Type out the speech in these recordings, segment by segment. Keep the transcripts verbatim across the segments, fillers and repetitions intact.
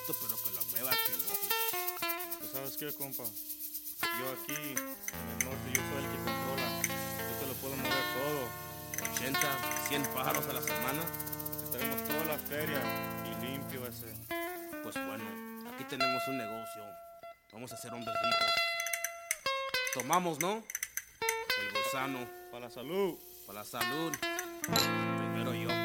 gusto, pero que la mueva chingón. ¿Tú sabes qué, compa? Yo aquí, en el norte, yo soy el que controla. Yo te lo puedo mover todo. ochenta, cien pájaros a la semana. Te tenemos toda la feria y limpio ese. Pues bueno, aquí tenemos un negocio. Vamos a ser hombres ricos. Tomamos, ¿no? El gusano. Para la salud. Para la salud. Primero yo.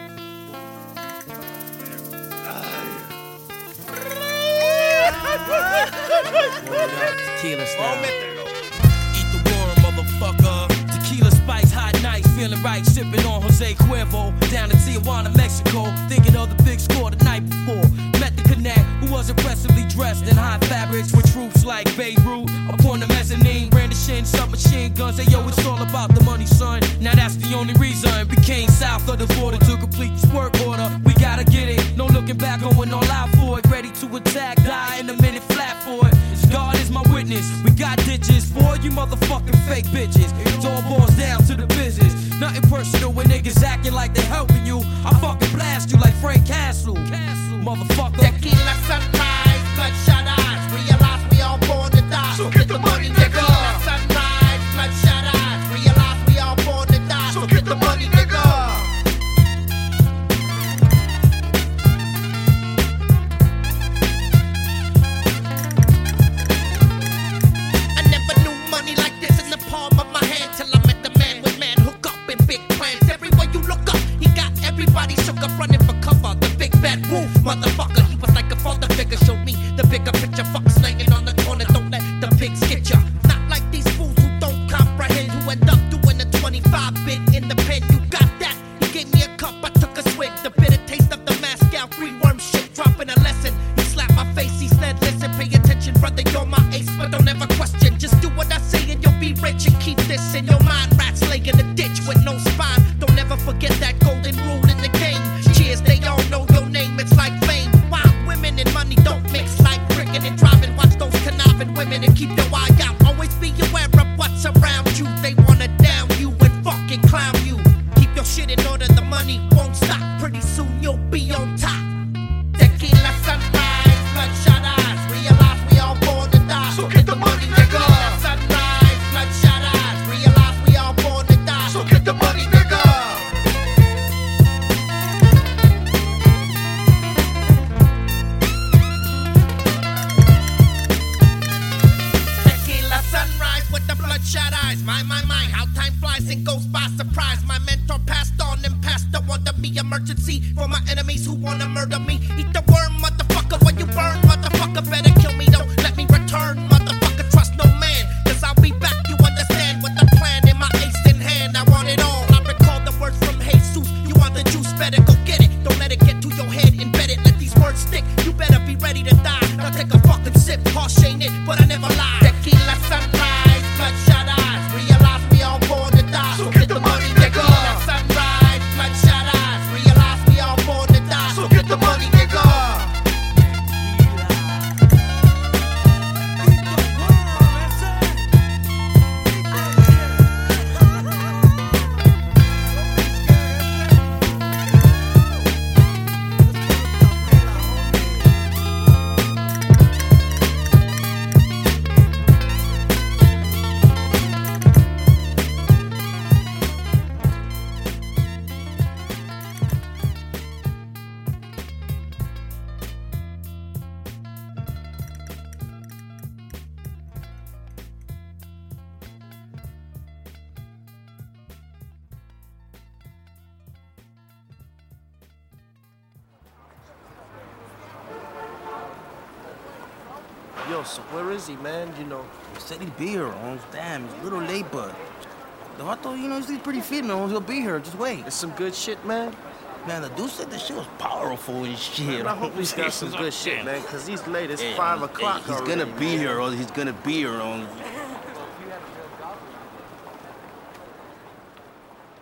Tequila style. Eat the worm, motherfucker. Tequila spice, hot nights, feeling right, sipping on Jose Cuervo. Down in Tijuana, Mexico, thinking of the big score the night before. Met the connect, who was impressively dressed in high fabrics with troops like Beirut. Upon the mezzanine, brandishing submachine guns. Hey yo, it's all about the money, son. Now that's the only reason we came south of the border to complete this work order. We gotta get it, no looking back, going all out for it. Ready to attack, die in a minute flat for it. God is my witness, we got ditches for you motherfucking fake bitches. It all boils down to the business. Nothing personal when niggas acting like they helping you. I fucking blast you like Frank Castle, motherfucker. Tequila sunrise, bloodshot eyes. Realize we all born to die. So get the money, nigga. Tequila sunrise, bloodshot eyes. Realize we all born to die. So get the money, nigga. I never knew money like this in the palm of my hand till I met the man with man hook up and big plans. Everywhere you look up, he got everybody shook up running for cover. The big bad wolf, motherfucker. He was like a father figure. Showed me the bigger picture. Fuck slanging on the corner. Don't let the pigs get ya. Not like these fools who don't comprehend. Who end up doing a twenty-five bit in the pen. You got that? He gave me a cup. I took a swig. The bitter taste of the Moscow free worm shit. Dropping a lesson. He slapped my face. He said, listen, pay attention, brother. You're my ace, but don't ever question. Just do what I say and you'll be rich. And keep this in your mind. Rats laying in the ditch with no spine. Don't ever forget that golden rule in the game. Cheers, they all know your name. It's like fame. Wild women and money don't mix like cricket and driving. Watch those conniving women and keep your eye out. Always be aware of what's around you. They wanna down you and fucking clown you. Keep your shit in order, the money won't stop. Pretty soon you'll be on top. Tequila sunrise, bloodshot eyes. Realize we all born to die. So get the money, nigga. Tequila sunrise, bloodshot eyes. Realize we all born to die. So get the money, nigga. Tequila sunrise with the bloodshot eyes. My, my, my, how time flies and goes by surprise. My mentor passed on and passed the one to be emergency for my enemies who wanna murder me. Eat the worm, motherfucker, when you burn, motherfucker. Better kill me, don't let me return, motherfucker. Trust no man, cause I'll be back, you understand. With the plan in my ace in hand, I want it all. I recall the words from Jesus. You want the juice, better go get it. Don't let it get to your head, embed it, let these words stick. You better be ready to die. Now take a fucking sip, harsh ain't it, but I never lie. Tequila sunrise, bloodshot eyes. Realize we all born to die. So get the money, nigga. Tequila sunrise, bloodshot eyes. Realize we all born to die. So get the money, nigga. Yo, so where is he, man? You know. He said he'd be here, Holmes. Damn, he's a little late, but the vato, you know, he's pretty fit, man. He'll be here. Just wait. It's some good shit, man. Man, the dude said the shit was powerful and shit. Man, I hope he's got some good shit, man, because he's late. It's Hey, five hey, o'clock He's already, gonna be man. here, or he's gonna be here. On